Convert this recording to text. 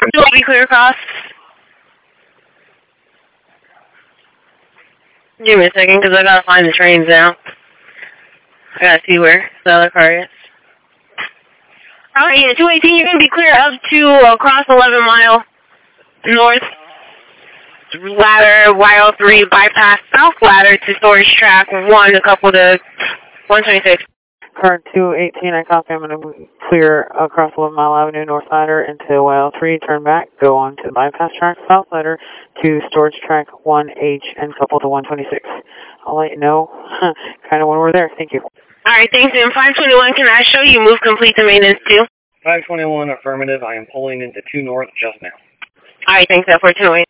Will be clear across. Give me a second, because I gotta find the trains now. I gotta see where the other car is. Alright, yeah, 218, you're gonna be clear up to across 11 Mile North. Ladder, Y03, bypass South Ladder to Storage Track 1, a couple to 126. Car 218, I copy. I'm going to clear across 11 Mile Avenue, North Ladder into Y03, turn back, go on to the bypass track, South Ladder to Storage Track 1H and couple to 126. I'll let you know kind of when we're there. Thank you. Alright, thanks. And 521, can I show you move complete to maintenance 2? 521, affirmative. I am pulling into 2 North just now. Alright, thanks, 428.